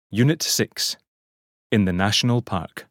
Unit 6. In the National Park.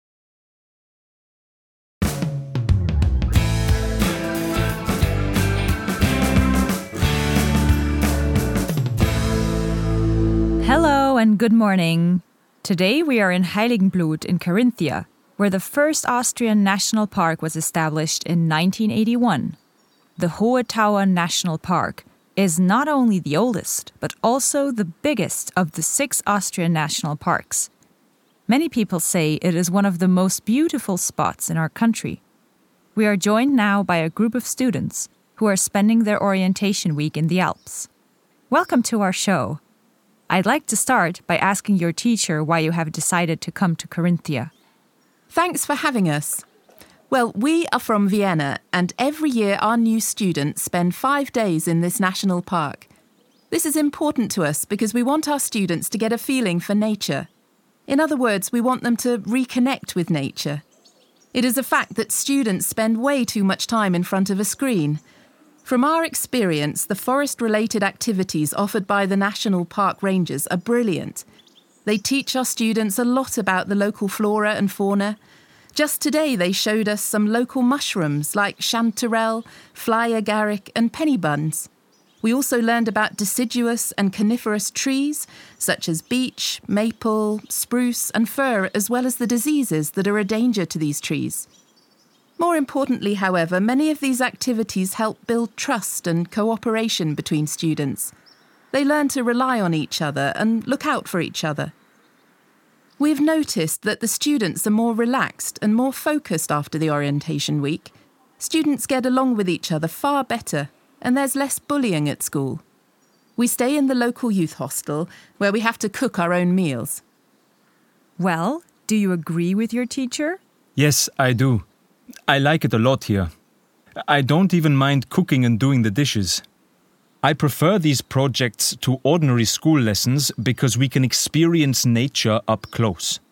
Hello and good morning. Today we are in Heiligenblut in Carinthia, where the first Austrian national park was established in 1981. The Hohe Tauern National Park is not only the oldest, but also the biggest of the 6 Austrian national parks. Many people say it is one of the most beautiful spots in our country. We are joined now by a group of students who are spending their orientation week in the Alps. Welcome to our show. I'd like to start by asking your teacher why you have decided to come to Carinthia. Thanks for having us. Well, we are from Vienna, and every year our new students spend 5 days in this national park. This is important to us because we want our students to get a feeling for nature. In other words, we want them to reconnect with nature. It is a fact that students spend way too much time in front of a screen. From our experience, the forest-related activities offered by the National Park Rangers are brilliant. They teach our students a lot about the local flora and fauna. Just today they showed us some local mushrooms like chanterelle, fly agaric and penny buns. We also learned about deciduous and coniferous trees such as beech, maple, spruce and fir, as well as the diseases that are a danger to these trees. More importantly, however, many of these activities help build trust and cooperation between students. They learn to rely on each other and look out for each other. We've noticed that the students are more relaxed and more focused after the orientation week. Students get along with each other far better, and there's less bullying at school. We stay in the local youth hostel, where we have to cook our own meals. Well, do you agree with your teacher? Yes, I do. I like it a lot here. I don't even mind cooking and doing the dishes. I prefer these projects to ordinary school lessons because we can experience nature up close.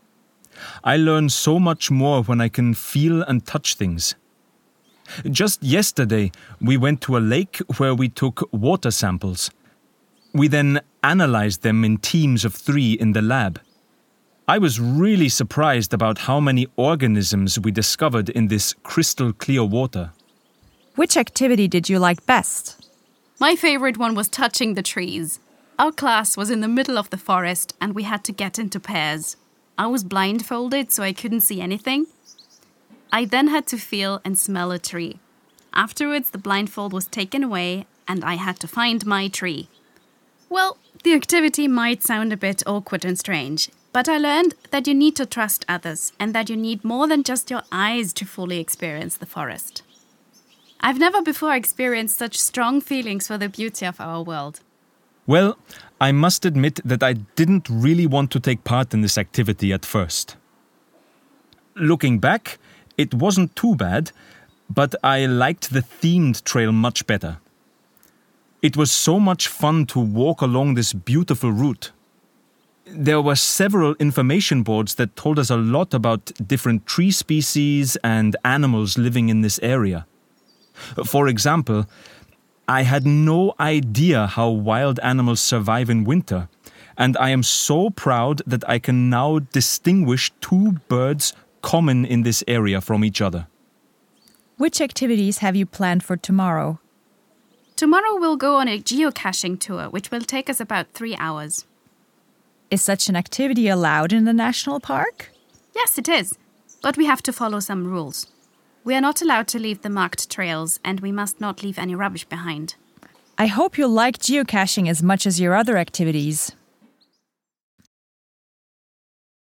I learn so much more when I can feel and touch things. Just yesterday, we went to a lake where we took water samples. We then analyzed them in teams of 3 in the lab. I was really surprised about how many organisms we discovered in this crystal clear water. Which activity did you like best? My favorite one was touching the trees. Our class was in the middle of the forest and we had to get into pairs. I was blindfolded so I couldn't see anything. I then had to feel and smell a tree. Afterwards, the blindfold was taken away and I had to find my tree. Well, the activity might sound a bit awkward and strange, but I learned that you need to trust others and that you need more than just your eyes to fully experience the forest. I've never before experienced such strong feelings for the beauty of our world. Well, I must admit that I didn't really want to take part in this activity at first. Looking back, it wasn't too bad, but I liked the themed trail much better. It was so much fun to walk along this beautiful route. There were several information boards that told us a lot about different tree species and animals living in this area. For example, I had no idea how wild animals survive in winter, and I am so proud that I can now distinguish 2 birds common in this area from each other. Which activities have you planned for tomorrow? Tomorrow we'll go on a geocaching tour, which will take us about 3 hours. Is such an activity allowed in the national park? Yes, it is, but we have to follow some rules. We are not allowed to leave the marked trails and we must not leave any rubbish behind. I hope you like geocaching as much as your other activities.